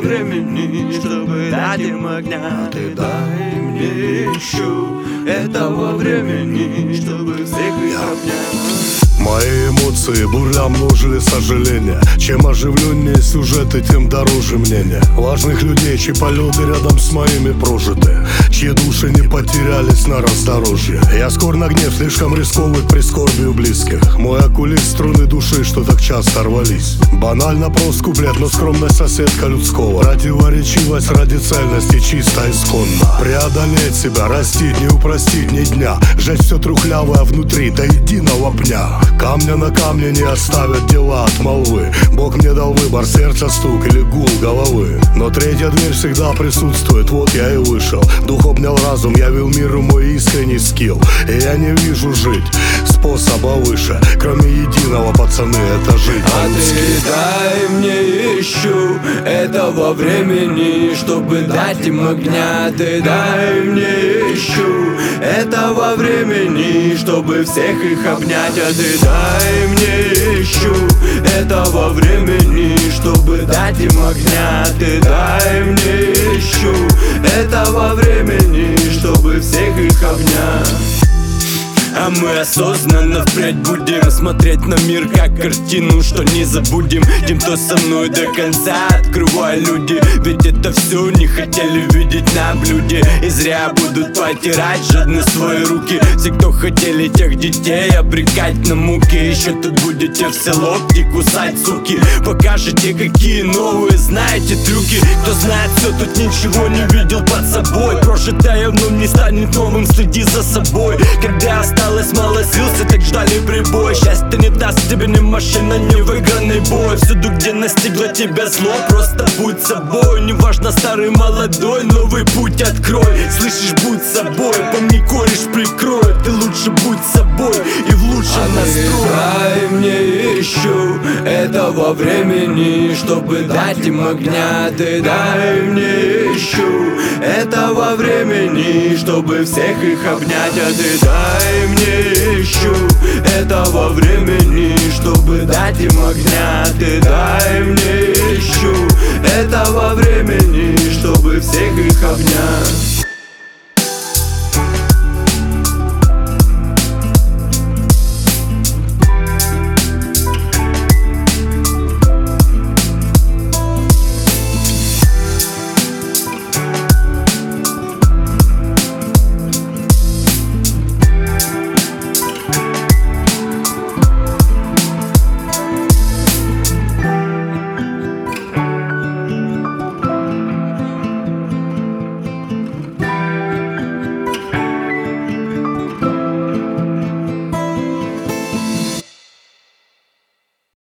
времени, чтобы дать им огня. Ты дай мне еще этого времени, чтобы всех их обнять. Мои эмоции бурля множили сожаления. Чем оживленнее сюжеты, тем дороже мнение важных людей, чьи полеты рядом с моими прожиты, чьи души не потерялись на раздорожье. Я скор на гнев, слишком рисковый к прискорбию близких. Мой окулист струны души, что так часто рвались. Банально прост куплет, но скромность соседка людского. Противоречивость ради цельности, чисто исконно. Преодолеть себя, растить, не упростить ни дня. Жечь все трухлявое внутри до единого пня. Камня на камне не оставят дела от молвы. Бог мне дал выбор, сердце стук или гул головы. Но третья дверь всегда присутствует, вот я и вышел. Дух обнял разум, явил миру мой искренний скилл. И я не вижу жить способа выше, кроме единого, пацаны, это жить по-людски. Ты дай мне еще этого времени, чтобы дать им огня. Ты дай мне еще этого времени, чтобы всех их обнять. А ты дай мне еще этого времени, чтобы дать им огня. Ты дай мне еще этого времени, чтобы всех их обнять. А мы осознанно впредь будем смотреть на мир как картину, что не забудем. Тем, кто со мной до конца, открывай, люди. Ведь это все не хотели видеть на блюде. И зря будут потирать жадно свои руки. Все, кто хотели тех детей обрекать на муки. Еще тут будете все локти кусать, суки. Покажете, какие новые знаете трюки. Кто знает все, тут ничего не видел под собой. Прожитое вновь не станет новым, следи за собой. Когда осталось мало сил, все так ждали прибой. Счастье не даст тебе ни машина, ни выигранный бой. Всюду, где настигло тебя зло, просто будь собой. Неважно, старый, молодой, новый путь открой. Слышишь, будь собой, помни, кореш прикроет. Ты лучше будь собой и в лучшем настрой. Дай мне еще этого времени, чтобы дать им огня. Ты дай мне еще этого времени, чтобы всех их обнять. А ты дай мне еще этого времени, чтобы дать им огня. Ты дай мне еще этого времени, чтобы всех их обнять.